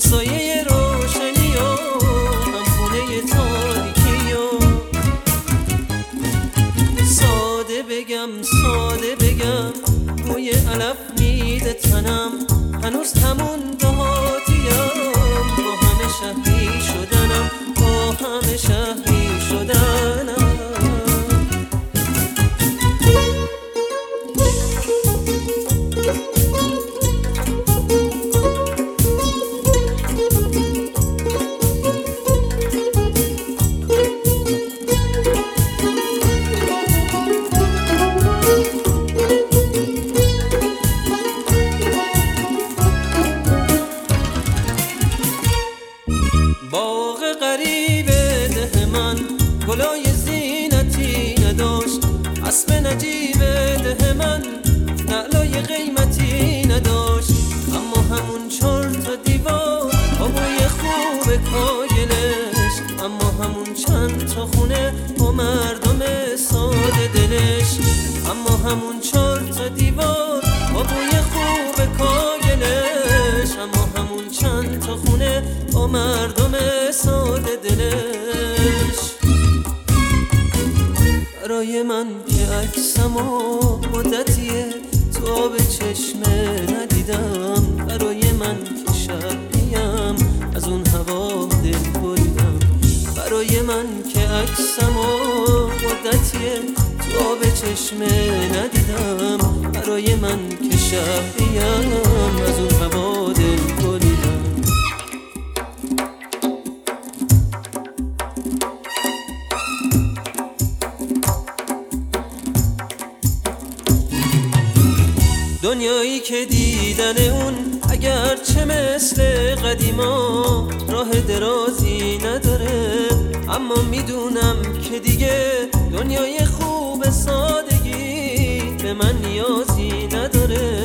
همسایه روشنی و همخونه تاریکی و ساده بگم بوی علف میده تنم، هنوز همون دهاتیم، با همه شهری شدنم، با همه شهری شدنم. باغ غریب ده من گلای زینتی نداشت، اسب نجیب ده من نعلای قیمتی نداشت، اما همون 4 تا دیوار با بوی خوب کاگلش، اما همون چند تا خونه با مردم ساده دلش، اما همون 4 تا دیوار با بوی خوب کاگلش، اما همون چند تا خونه با مردم ساده دلش. برای من که عکسمو مدتیه تو آب چشمه ندیدم، برای من که شهریم از اون هوا دل بریدم، برای من که عکسمو مدتیه تو آب چشمه ندیدم، برای من که شهریم از اون هوا دل بریدم. دنیایی که دیدن اون اگرچه مثل قدیما راه درازی نداره، اما میدونم که دیگه دنیای خوب سادگی به من نیازی نداره.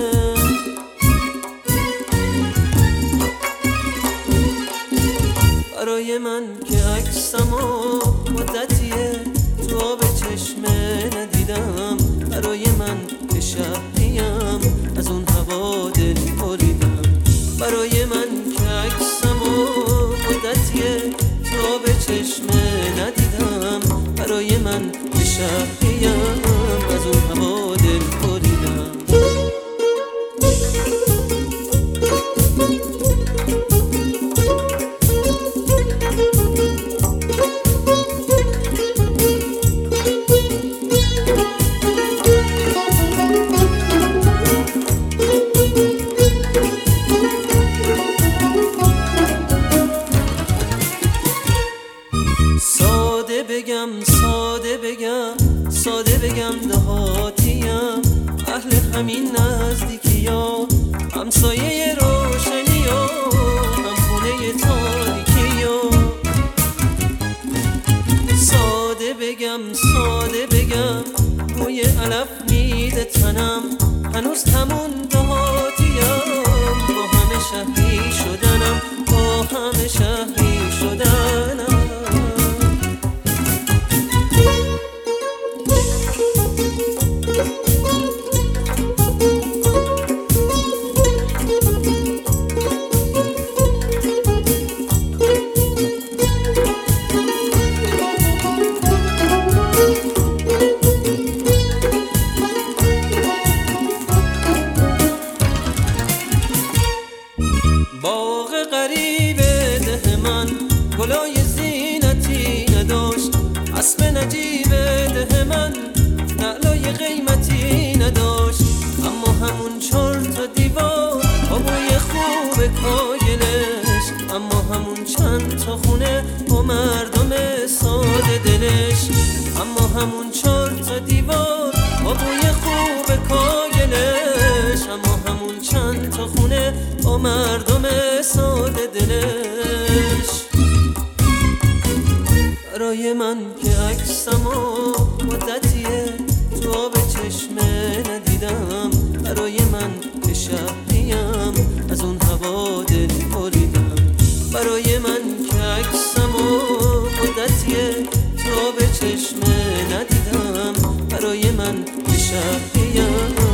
برای من که عکسمو مدتیه تو آب چشمه ندیدم، برای من که شهریم از اون هوا دل بریدم، برای من که عکسمو مدتیه تو آب چشمه ندیدم، برای من که شهریم از اون هوا دل بریدم. ساده بگم دهاتیم، اهل همین نزدیکی ها، همسایه روشنی و همخونه تاریکی و ساده بگم بوی علف میده تنم، هنوز همون دهاتیم، با همه شهری شدنم، با همه شهری شدنم. باغ غریب ده من گلای زینتی نداشت، اسب نجیب ده من نعلای قیمتی نداشت، اما همون 4 تا دیوار با بوی خوب کاگلش، اما همون چند تا خونه با مردم ساده دلش، اما همون 4 تا دیوار با بوی خوب کاگلش، اما همون چند تا خونه با مردم ساده دلش. برای من که عکسمو مدتیه تو آب چشمه ندیدم، برای من که شهریم از اون هوا دل بریدم، برای من که عکسمو مدتیه تو آب چشمه ندیدم، برای من که شهریم